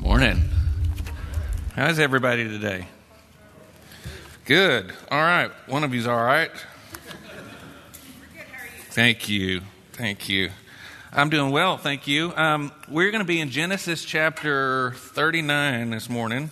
Morning. How's everybody today? Good. All right. One of you's all right. Thank you. I'm doing well, thank you. We're going to be in Genesis chapter 39 this morning.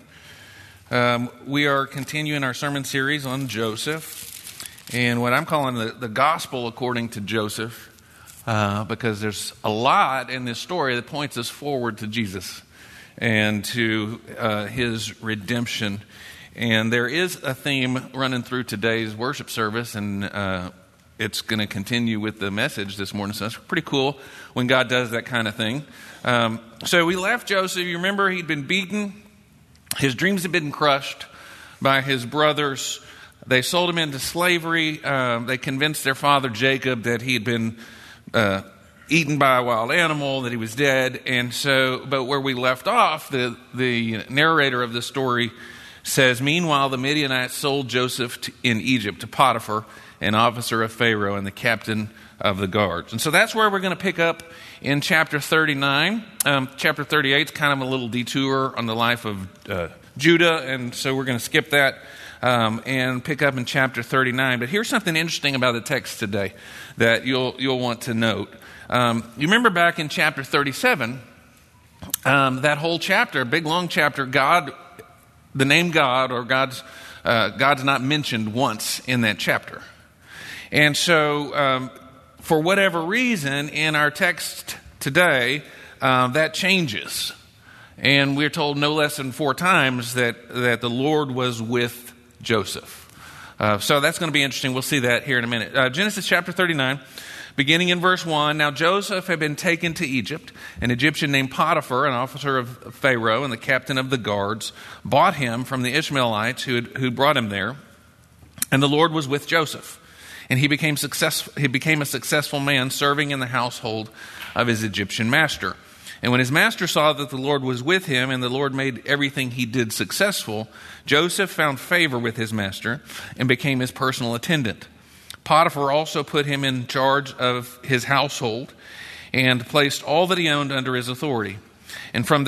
We are continuing our sermon series on Joseph and what I'm calling the gospel according to Joseph, because there's a lot in this story that points us forward to Jesus and to his redemption. And there is a theme running through today's worship service, and it's going to continue with the message this morning. So it's pretty cool when God does that kind of thing. So we left Joseph. You remember he'd been beaten. His dreams had been crushed by his brothers. They sold him into slavery. They convinced their father Jacob that he had been eaten by a wild animal, that he was dead. And so, but where we left off, the narrator of the story says, meanwhile, the Midianites sold Joseph in Egypt to Potiphar, an officer of Pharaoh and the captain of the guards. And so that's where we're going to pick up in chapter 39. Chapter 38 is kind of a little detour on the life of Judah, and so we're going to skip that and pick up in chapter 39. But here's something interesting about the text today that you'll want to note. You remember back in chapter 37, that whole chapter, big long chapter, the name God or God's not mentioned once in that chapter. And so, for whatever reason, in our text today, that changes. And we're told no less than 4 times that the Lord was with Joseph. So that's going to be interesting. We'll see that here in a minute. Genesis chapter 39, beginning in verse 1. Now Joseph had been taken to Egypt. An Egyptian named Potiphar, an officer of Pharaoh and the captain of the guards, bought him from the Ishmaelites who brought him there. And the Lord was with Joseph. And he became a successful man, serving in the household of his Egyptian master. And when his master saw that the Lord was with him and the Lord made everything he did successful, Joseph found favor with his master and became his personal attendant. Potiphar also put him in charge of his household and placed all that he owned under his authority. And from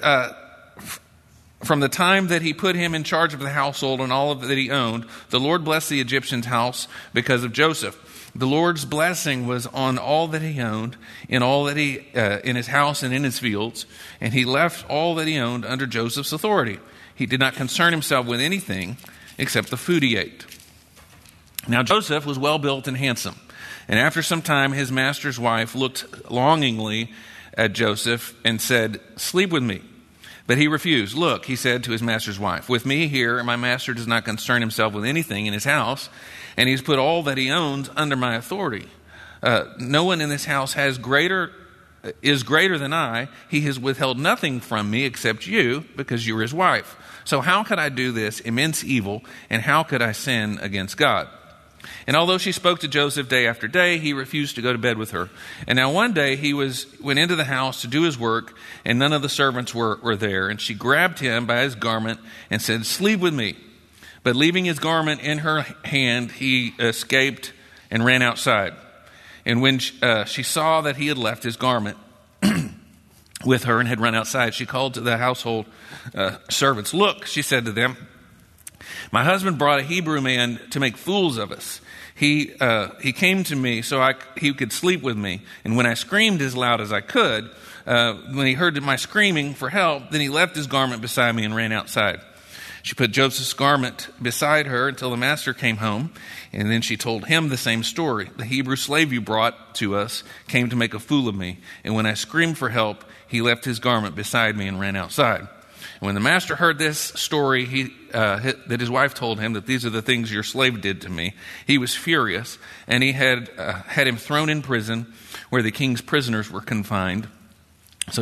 the time that he put him in charge of the household and all of that he owned, the Lord blessed the Egyptian's house because of Joseph. The Lord's blessing was on all that he owned, in all that in his house and in his fields, and he left all that he owned under Joseph's authority. He did not concern himself with anything except the food he ate. Now Joseph was well built and handsome, and after some time his master's wife looked longingly at Joseph and said, "Sleep with me." But he refused. "Look," he said to his master's wife, "with me here, my master does not concern himself with anything in his house, and he's put all that he owns under my authority. No one in this house is greater than I. He has withheld nothing from me except you, because you are his wife. So how could I do this immense evil, and how could I sin against God?" And although she spoke to Joseph day after day, he refused to go to bed with her. And now one day he went into the house to do his work, and none of the servants were there. And she grabbed him by his garment and said, "Sleep with me." But leaving his garment in her hand, he escaped and ran outside. And when she saw that he had left his garment with her and had run outside, she called to the household servants. "Look," she said to them, "my husband brought a Hebrew man to make fools of us. He came to me so he could sleep with me. And when I screamed as loud as I could, when he heard my screaming for help, then he left his garment beside me and ran outside." She put Joseph's garment beside her until the master came home, and then she told him the same story. "The Hebrew slave you brought to us came to make a fool of me, and when I screamed for help, he left his garment beside me and ran outside." And when the master heard this story that his wife told him, that these are the things your slave did to me, he was furious, and he had him thrown in prison where the king's prisoners were confined. So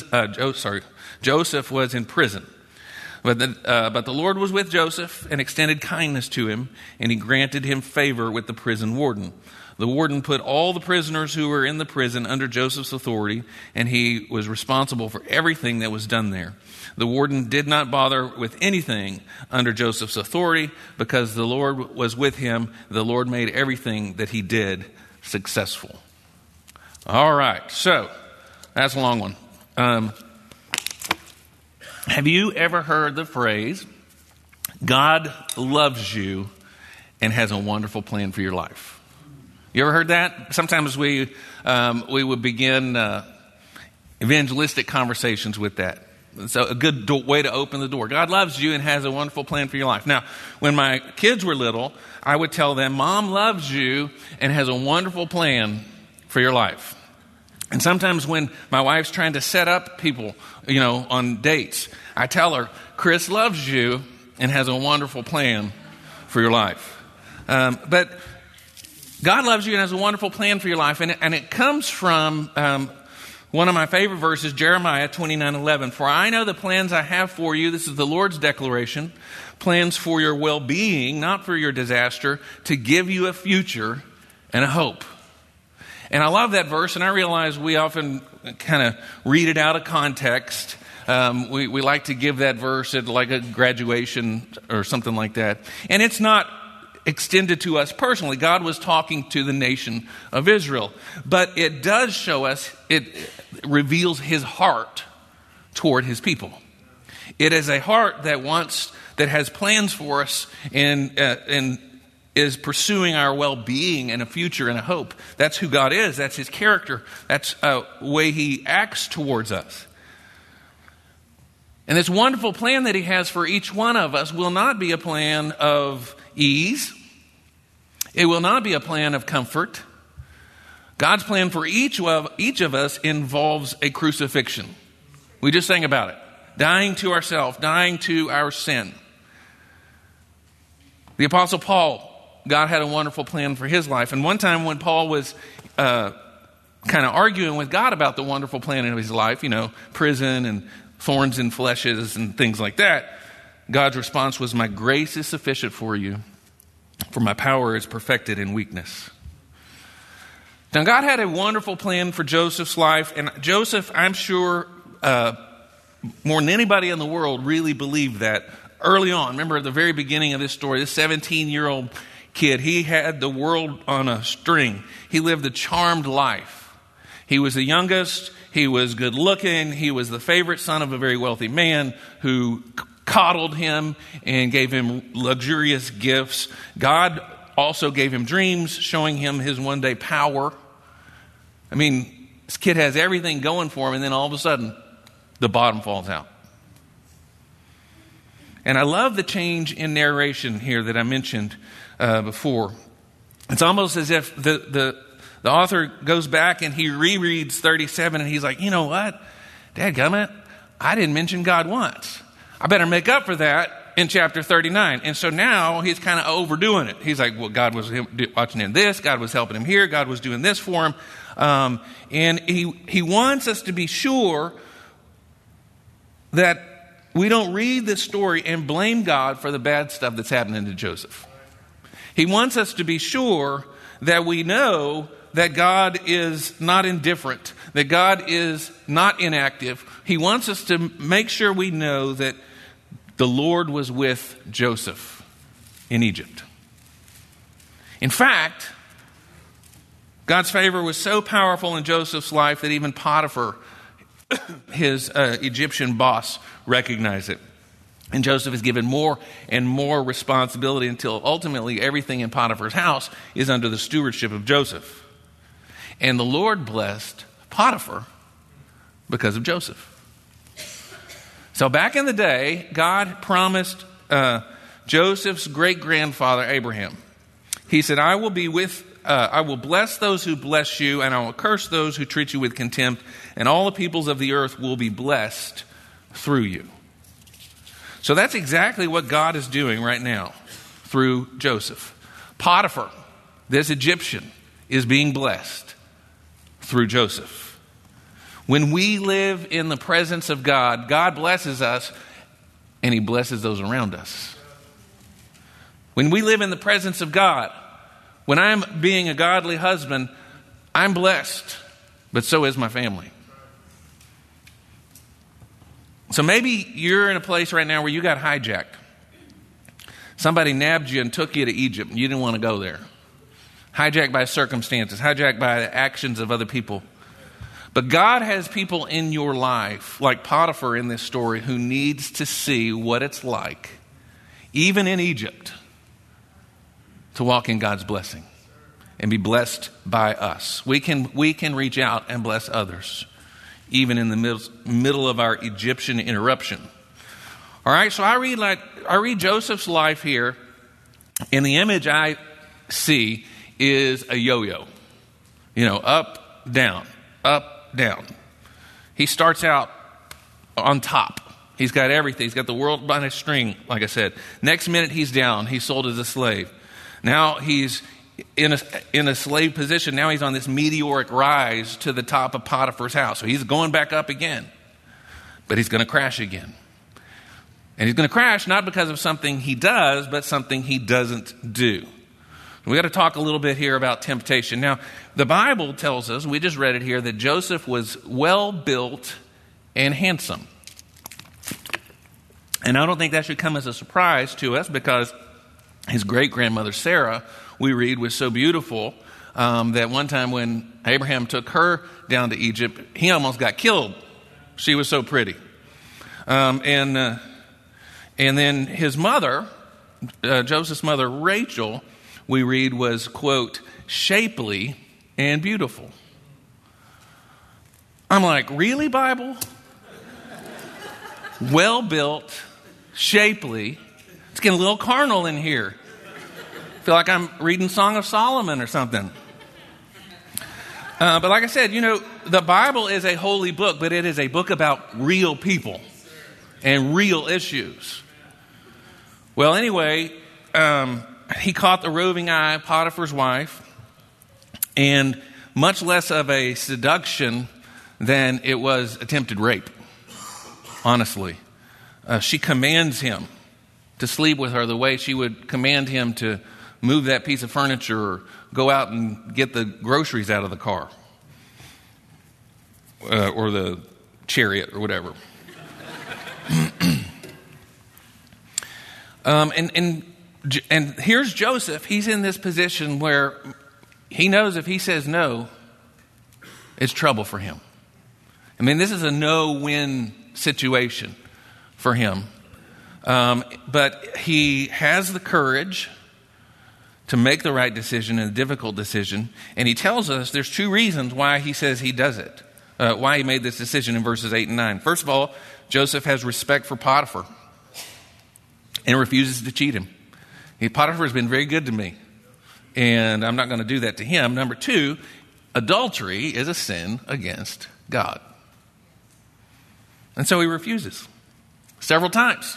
Joseph was in prison. But the Lord was with Joseph and extended kindness to him, and he granted him favor with the prison warden. The warden put all the prisoners who were in the prison under Joseph's authority, and he was responsible for everything that was done there. The warden did not bother with anything under Joseph's authority because the Lord was with him. The Lord made everything that he did successful. All right, so that's a long one. Have you ever heard the phrase, God loves you and has a wonderful plan for your life? You ever heard that? Sometimes we would begin evangelistic conversations with that. So a good way to open the door. God loves you and has a wonderful plan for your life. Now, when my kids were little, I would tell them, Mom loves you and has a wonderful plan for your life. And sometimes when my wife's trying to set up people, on dates, I tell her, Chris loves you and has a wonderful plan for your life. But God loves you and has a wonderful plan for your life. And it comes from one of my favorite verses, Jeremiah 29:11. For I know the plans I have for you, this is the Lord's declaration, plans for your well-being, not for your disaster, to give you a future and a hope. And I love that verse, and I realize we often kind of read it out of context. We like to give that verse at like a graduation or something like that. And it's not extended to us personally. God was talking to the nation of Israel. But it does show us, it reveals his heart toward his people. It is a heart that has plans for us and is pursuing our well-being and a future and a hope. That's who God is. That's his character. That's the way he acts towards us. And this wonderful plan that he has for each one of us will not be a plan of ease. It will not be a plan of comfort. God's plan for each of us involves a crucifixion. We just sang about it. Dying to ourselves, dying to our sin. The Apostle Paul, God had a wonderful plan for his life. And one time when Paul was kind of arguing with God about the wonderful plan of his life, prison and thorns and fleshes and things like that, God's response was, my grace is sufficient for you, for my power is perfected in weakness. Now, God had a wonderful plan for Joseph's life, and Joseph, I'm sure, more than anybody in the world, really believed that early on. Remember at the very beginning of this story, this 17-year-old kid, he had the world on a string. He lived a charmed life. He was the youngest. He was good looking. He was the favorite son of a very wealthy man who coddled him and gave him luxurious gifts. God also gave him dreams, showing him his one day power. I mean, this kid has everything going for him, and then all of a sudden, the bottom falls out. And I love the change in narration here that I mentioned before. It's almost as if the author goes back and he rereads 37 and he's like, you know what? Dadgummit, I didn't mention God once. I better make up for that in chapter 39. And so now he's kind of overdoing it. He's like, well, God was watching him this. God was helping him here. God was doing this for him. And he wants us to be sure that we don't read this story and blame God for the bad stuff that's happening to Joseph. He wants us to be sure that we know that God is not indifferent, that God is not inactive. He wants us to make sure we know that the Lord was with Joseph in Egypt. In fact, God's favor was so powerful in Joseph's life that even Potiphar, his Egyptian boss, recognized it. And Joseph is given more and more responsibility until ultimately everything in Potiphar's house is under the stewardship of Joseph. And the Lord blessed Potiphar because of Joseph. So back in the day, God promised Joseph's great-grandfather Abraham. He said, I will bless those who bless you, and I will curse those who treat you with contempt, and all the peoples of the earth will be blessed through you. So that's exactly what God is doing right now through Joseph. Potiphar, this Egyptian, is being blessed through Joseph. When we live in the presence of God, God blesses us and he blesses those around us. When we live in the presence of God, when I'm being a godly husband, I'm blessed, but so is my family. So maybe you're in a place right now where you got hijacked. Somebody nabbed you and took you to Egypt and you didn't want to go there. Hijacked by circumstances, hijacked by the actions of other people. But God has people in your life, like Potiphar in this story, who needs to see what it's like, even in Egypt, to walk in God's blessing and be blessed by us. We can reach out and bless others, even in the middle of our Egyptian interruption. All right, so I read Joseph's life here, and the image I see is a yo-yo. Up, down, up, down. He starts out on top. He's got everything. He's got the world by a string, like I said. Next minute, he's down. He's sold as a slave. Now he's in a slave position. Now he's on this meteoric rise to the top of Potiphar's house. So he's going back up again. But he's going to crash again. And he's going to crash not because of something he does, but something he doesn't do. We got to talk a little bit here about temptation. Now, the Bible tells us, we just read it here, that Joseph was well built and handsome. And I don't think that should come as a surprise to us, because his great-grandmother Sarah, we read, was so beautiful that one time when Abraham took her down to Egypt, he almost got killed. She was so pretty. And then his mother, Joseph's mother, Rachel, we read was, quote, shapely and beautiful. I'm like, really, Bible? Well-built, shapely. It's getting a little carnal in here. I feel like I'm reading Song of Solomon or something. But like I said, the Bible is a holy book, but it is a book about real people and real issues. Well, anyway, he caught the roving eye of Potiphar's wife, and much less of a seduction than it was attempted rape, honestly. She commands him to sleep with her the way she would command him to move that piece of furniture or go out and get the groceries out of the car or the chariot or whatever. And here's Joseph. He's in this position where he knows if he says no, it's trouble for him. I mean, this is a no-win situation for him. But he has the courage to make the right decision and a difficult decision. And he tells us there's two reasons why he says he does it, why he made this decision in verses 8 and 9. First of all, Joseph has respect for Potiphar and refuses to cheat him. Potiphar has been very good to me, and I'm not going to do that to him. Number two, adultery is a sin against God. And so he refuses several times.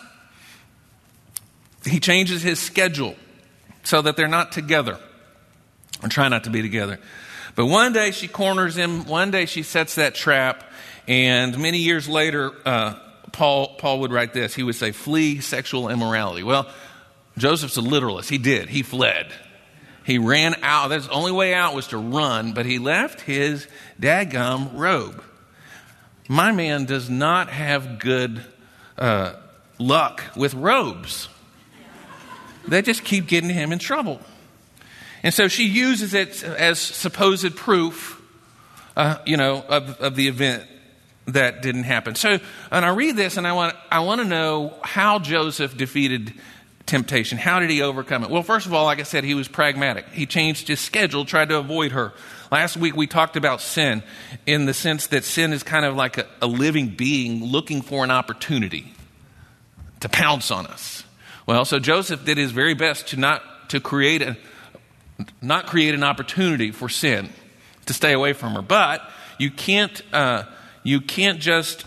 He changes his schedule so that they're not together, or try not to be together. But one day she corners him, one day she sets that trap, and many years later, Paul would write this. He would say, flee sexual immorality. Well, Joseph's a literalist. He fled. He ran out. The only way out was to run, but he left his dadgum robe. My man does not have good luck with robes. They just keep getting him in trouble. And so she uses it as supposed proof, of the event that didn't happen. So, and I read this and I want to know how Joseph defeated temptation. How did he overcome it? Well, first of all, like I said, he was pragmatic. He changed his schedule, tried to avoid her. Last week we talked about sin in the sense that sin is kind of like a living being looking for an opportunity to pounce on us. Well, so Joseph did his very best to not create an opportunity for sin, to stay away from her. But you can't just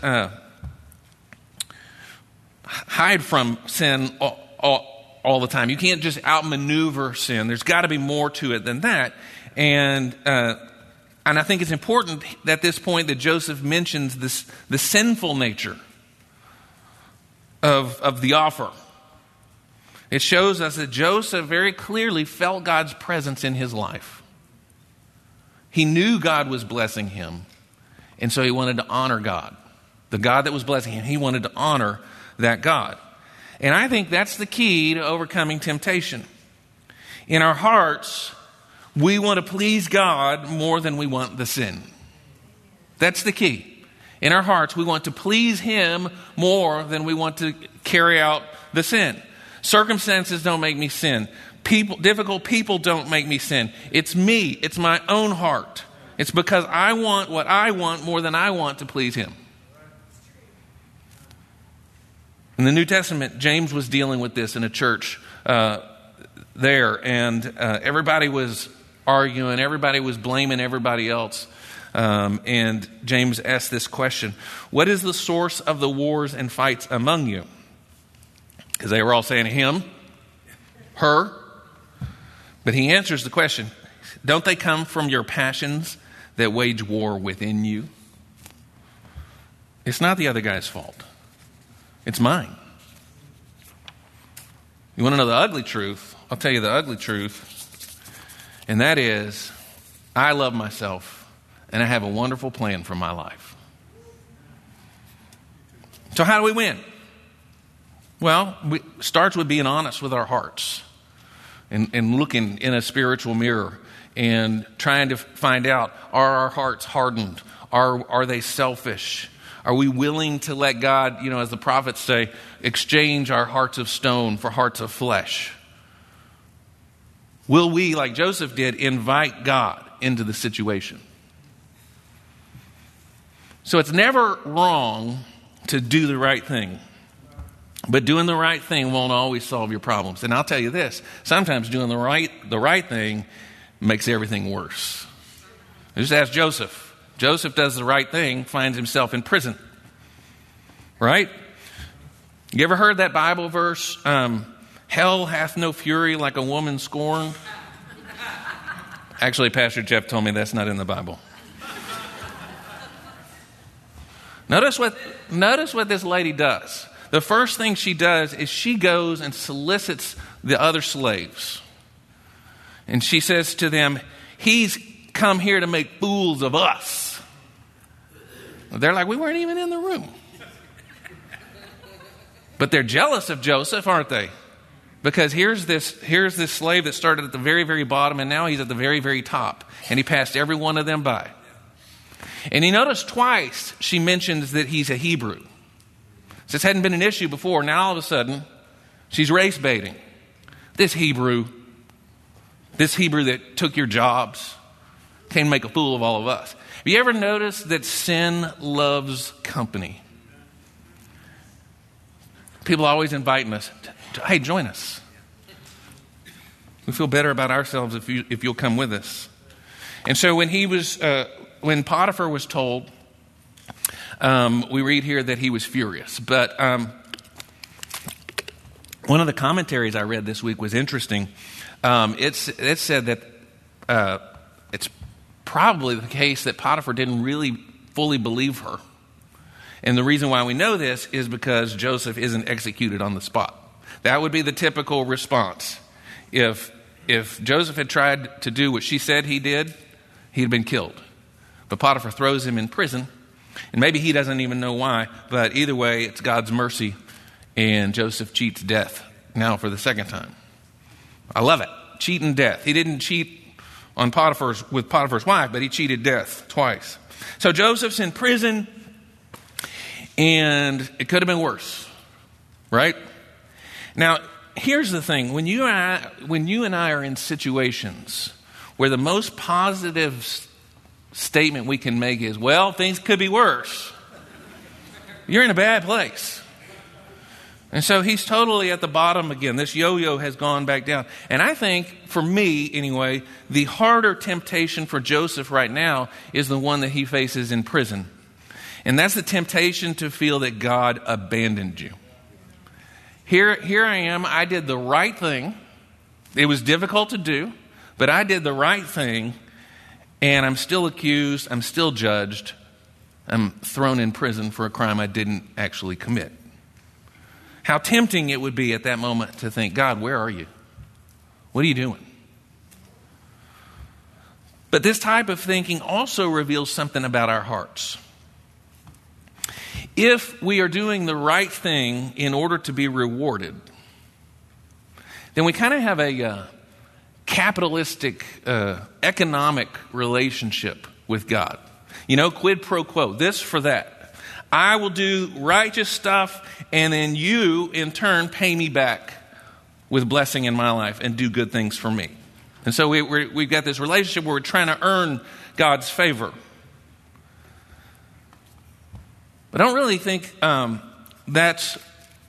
hide from sin all the time. You can't just outmaneuver sin. There's got to be more to it than that. And I think it's important at this point that Joseph mentions the sinful nature of the offer. It shows us that Joseph very clearly felt God's presence in his life. He knew God was blessing him, and so he wanted to honor God. The God that was blessing him, he wanted to honor that God. And I think that's the key to overcoming temptation. In our hearts, we want to please God more than we want the sin. That's the key. In our hearts, we want to please Him more than we want to carry out the sin. Circumstances don't make me sin. Difficult people don't make me sin. It's me. It's my own heart. It's because I want what I want more than I want to please Him. In the New Testament, James was dealing with this in a church there, and everybody was arguing, everybody was blaming everybody else. And James asked this question: what is the source of the wars and fights among you? Because they were all saying him, her. But he answers the question: don't they come from your passions that wage war within you? It's not the other guy's fault. It's mine. You want to know the ugly truth? I'll tell you the ugly truth. And that is, I love myself, and I have a wonderful plan for my life. So how do we win? Well, it starts with being honest with our hearts and looking in a spiritual mirror and trying to find out, are our hearts hardened? Are they selfish? Are we willing to let God, as the prophets say, exchange our hearts of stone for hearts of flesh? Will we, like Joseph did, invite God into the situation? So it's never wrong to do the right thing. But doing the right thing won't always solve your problems. And I'll tell you this, sometimes doing the right thing makes everything worse. Just ask Joseph. Joseph does the right thing, finds himself in prison. Right? You ever heard that Bible verse? Hell hath no fury like a woman scorned. Actually, Pastor Jeff told me that's not in the Bible. Notice what this lady does. The first thing she does is she goes and solicits the other slaves. And she says to them, he's come here to make fools of us. They're like, we weren't even in the room. But they're jealous of Joseph, aren't they? Because here's this slave that started at the very, very bottom, and now he's at the very, very top. And he passed every one of them by. And you notice twice she mentions that he's a Hebrew. This hadn't been an issue before. Now all of a sudden, she's race baiting. This Hebrew that took your jobs, came to make a fool of all of us. Have you ever noticed that sin loves company? People always inviting us, hey, join us. We feel better about ourselves if you'll come with us. And so when Potiphar was told, we read here that he was furious. But one of the commentaries I read this week was interesting. It said that it's probably the case that Potiphar didn't really fully believe her. And the reason why we know this is because Joseph isn't executed on the spot. That would be the typical response. If Joseph had tried to do what she said he did, he'd been killed. But Potiphar throws him in prison, and maybe he doesn't even know why, but either way, it's God's mercy, and Joseph cheats death now for the second time. I love it. Cheating death. He didn't cheat with Potiphar's wife, but he cheated death twice. So Joseph's in prison, and it could have been worse, right? Now, here's the thing. When you and I are in situations where the most positive statement we can make is, well, things could be worse, you're in a bad place. And so he's totally at the bottom again. This yo-yo has gone back down. And I think, for me anyway, the harder temptation for Joseph right now is the one that he faces in prison. And that's the temptation to feel that God abandoned you. Here I am. I did the right thing. It was difficult to do, but I did the right thing. And I'm still accused. I'm still judged. I'm thrown in prison for a crime I didn't actually commit. How tempting it would be at that moment to think, God, where are you? What are you doing? But this type of thinking also reveals something about our hearts. If we are doing the right thing in order to be rewarded, then we kind of have a capitalistic, economic relationship with God. Quid pro quo, this for that. I will do righteous stuff, and then you, in turn, pay me back with blessing in my life and do good things for me. And so we've got this relationship where we're trying to earn God's favor. But I don't really think that's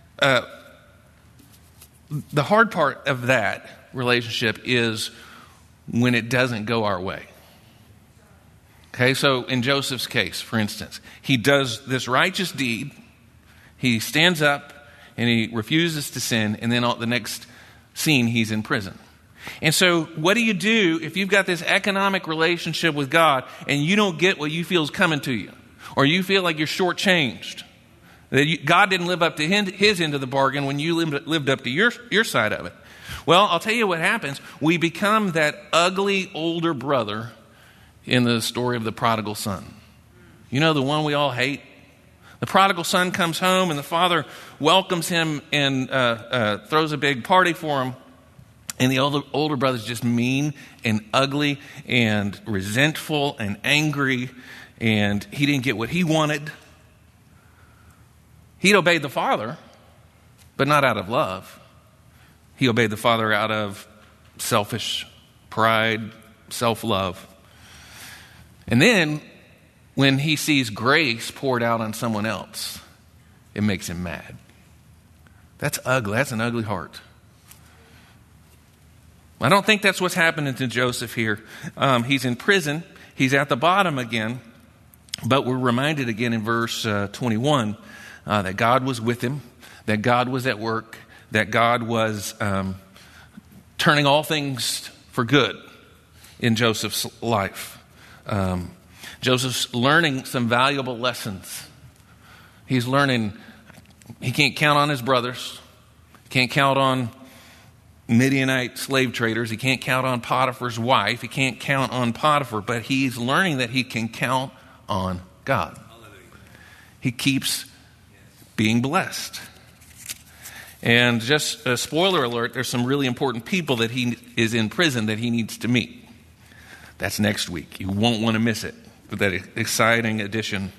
the hard part of that relationship is when it doesn't go our way. Okay, so in Joseph's case, for instance, he does this righteous deed. He stands up and he refuses to sin. And then the next scene, he's in prison. And so what do you do if you've got this economic relationship with God and you don't get what you feel is coming to you? Or you feel like you're shortchanged? That God didn't live up to his end of the bargain when you lived up to your side of it. Well, I'll tell you what happens. We become that ugly older brother in the story of the prodigal son. The one we all hate? The prodigal son comes home and the father welcomes him and throws a big party for him. And the older brother's just mean and ugly and resentful and angry. And he didn't get what he wanted. He'd obeyed the father, but not out of love. He obeyed the father out of selfish pride, self-love. And then, when he sees grace poured out on someone else, it makes him mad. That's ugly. That's an ugly heart. I don't think that's what's happening to Joseph here. He's in prison. He's at the bottom again. But we're reminded again in verse 21 that God was with him, that God was at work, that God was turning all things for good in Joseph's life. Joseph's learning some valuable lessons. He's learning he can't count on his brothers. He can't count on Midianite slave traders. He can't count on Potiphar's wife. He can't count on Potiphar. But he's learning that he can count on God. He keeps being blessed. And just a spoiler alert, there's some really important people that he is in prison that he needs to meet. That's next week. You won't want to miss it with that exciting addition.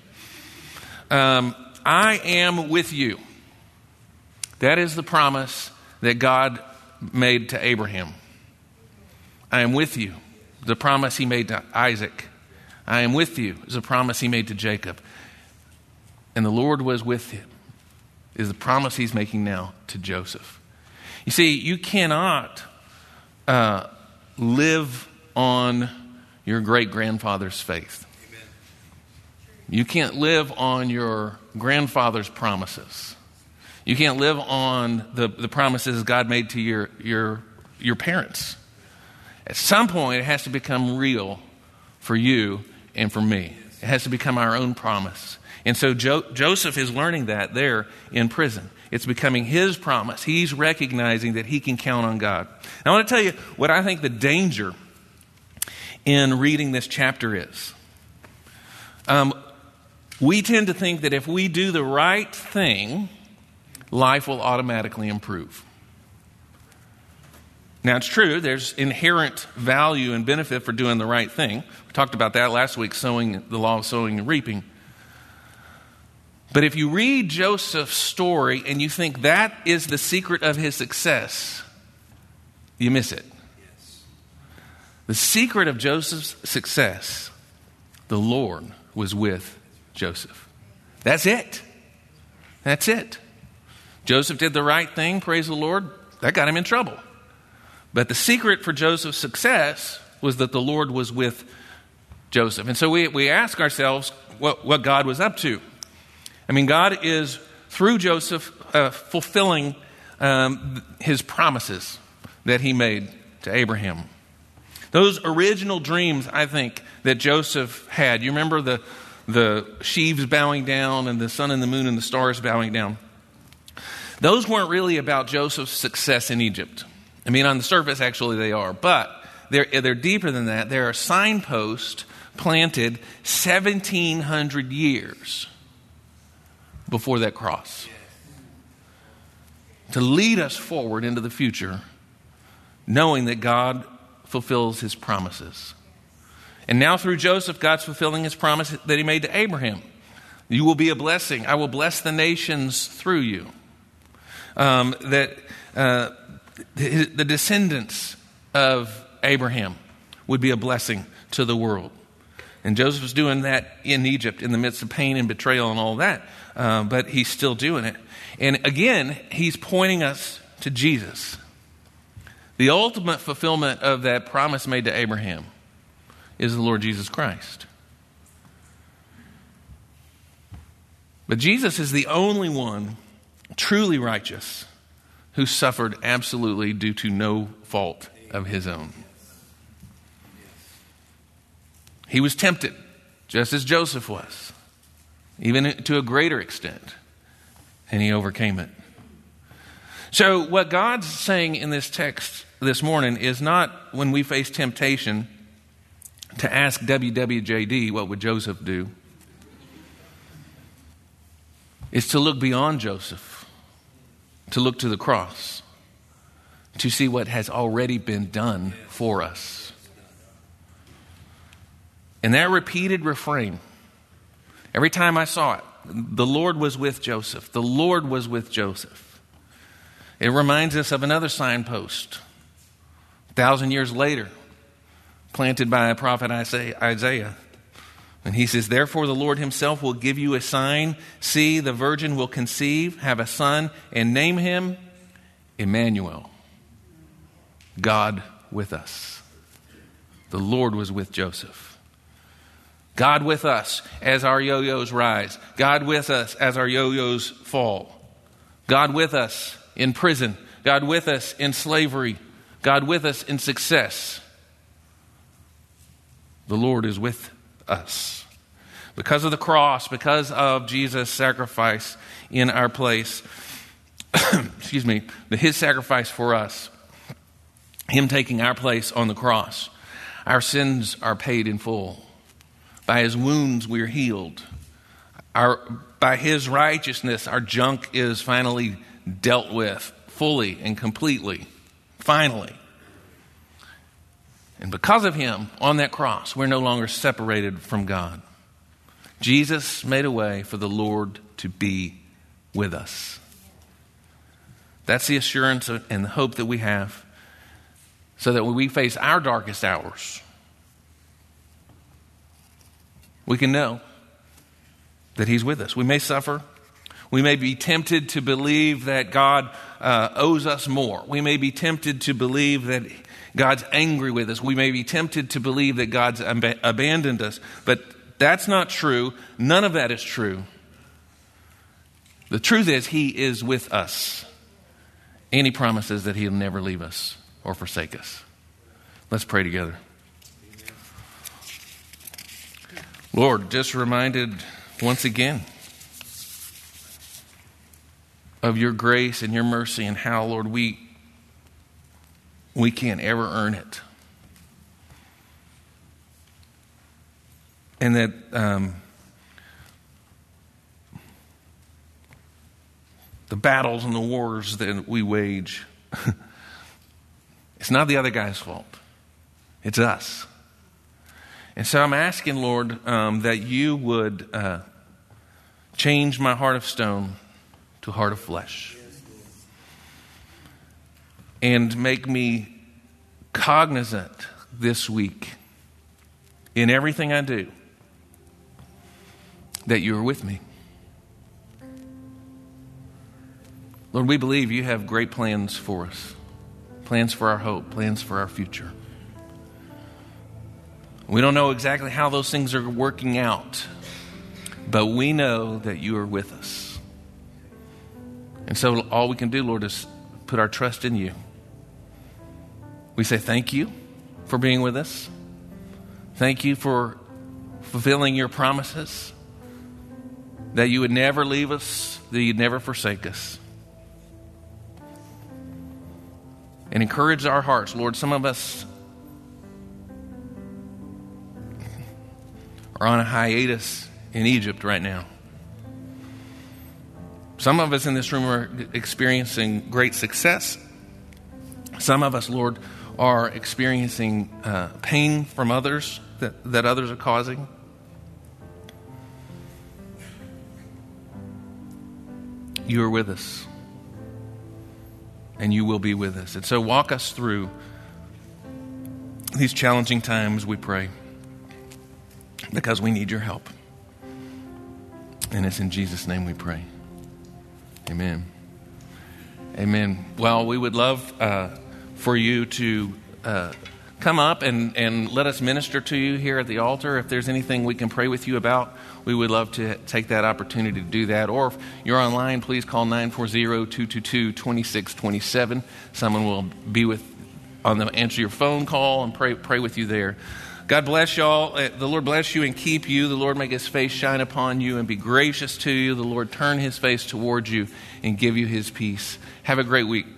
I am with you. That is the promise that God made to Abraham. I am with you. The promise he made to Isaac. I am with you is a promise he made to Jacob. And the Lord was with him is the promise he's making now to Joseph. You see, you cannot live on your great-grandfather's faith. Amen. You can't live on your grandfather's promises. You can't live on the promises God made to your parents. At some point, it has to become real for you and for me. It has to become our own promise. And so Joseph is learning that there in prison. It's becoming his promise. He's recognizing that he can count on God. Now, I want to tell you what I think the danger in reading this chapter is. We tend to think that if we do the right thing, life will automatically improve. Now, it's true, there's inherent value and benefit for doing the right thing. We talked about that last week, the law of sowing and reaping. But if you read Joseph's story and you think that is the secret of his success, you miss it. Yes. The secret of Joseph's success, the Lord was with Joseph. That's it. That's it. Joseph did the right thing, praise the Lord. That got him in trouble. But the secret for Joseph's success was that the Lord was with Joseph. And so we ask ourselves what God was up to. I mean, God is, through Joseph, fulfilling his promises that he made to Abraham. Those original dreams, I think, that Joseph had. You remember the sheaves bowing down and the sun and the moon and the stars bowing down? Those weren't really about Joseph's success in Egypt. I mean, on the surface, actually, they are. But they're deeper than that. They're a signpost planted 1,700 years before that cross, to lead us forward into the future, knowing that God fulfills his promises. And now through Joseph, God's fulfilling his promise that he made to Abraham. You will be a blessing. I will bless the nations through you. The descendants of Abraham would be a blessing to the world. And Joseph was doing that in Egypt in the midst of pain and betrayal and all that. But he's still doing it. And again, he's pointing us to Jesus. The ultimate fulfillment of that promise made to Abraham is the Lord Jesus Christ. But Jesus is the only one truly righteous who suffered absolutely due to no fault of his own. He was tempted, just as Joseph was, even to a greater extent, and he overcame it. So what God's saying in this text this morning is not when we face temptation to ask WWJD, what would Joseph do? It's to look beyond Joseph, to look to the cross, to see what has already been done for us. And that repeated refrain, every time I saw it, the Lord was with Joseph. The Lord was with Joseph. It reminds us of another signpost, 1,000 years later, planted by a prophet Isaiah. And he says, therefore the Lord himself will give you a sign. See, the virgin will conceive, have a son, and name him Emmanuel, God with us. The Lord was with Joseph. God with us as our yo-yos rise. God with us as our yo-yos fall. God with us in prison. God with us in slavery. God with us in success. The Lord is with us. Because of the cross, because of Jesus' sacrifice in our place, his sacrifice for us, him taking our place on the cross, our sins are paid in full. By his wounds we are healed. By his righteousness our junk is finally dealt with fully and completely. Finally. And because of him on that cross, we're no longer separated from God. Jesus made a way for the Lord to be with us. That's the assurance and the hope that we have, so that when we face our darkest hours, we can know that he's with us. We may suffer. We may be tempted to believe that God owes us more. We may be tempted to believe that God's angry with us. We may be tempted to believe that God's abandoned us. But that's not true. None of that is true. The truth is he is with us. And he promises that he'll never leave us or forsake us. Let's pray together. Lord, just reminded once again of your grace and your mercy and how, Lord, we can't ever earn it. And that the battles and the wars that we wage, it's not the other guy's fault. It's us. And so I'm asking, Lord, that you would change my heart of stone to a heart of flesh. And make me cognizant this week in everything I do that you are with me. Lord, we believe you have great plans for us. Plans for our hope, plans for our future. We don't know exactly how those things are working out, but we know that you are with us. And so all we can do, Lord, is put our trust in you. We say thank you for being with us. Thank you for fulfilling your promises, that you would never leave us, that you'd never forsake us. And encourage our hearts, Lord. Some of us are on a hiatus in Egypt right now. Some of us in this room are experiencing great success. Some of us, Lord, are experiencing pain from others that others are causing? You are with us, and you will be with us. And so walk us through these challenging times, we pray, because we need your help. And it's in Jesus' name we pray. Amen. Amen. Well, we would love for you to come up and let us minister to you here at the altar. If there's anything we can pray with you about, we would love to take that opportunity to do that. Or if you're online, please call 940-222-2627. Someone will be answer your phone call and pray with you there. God bless y'all. The Lord bless you and keep you. The Lord make his face shine upon you and be gracious to you. The Lord turn his face towards you and give you his peace. Have a great week.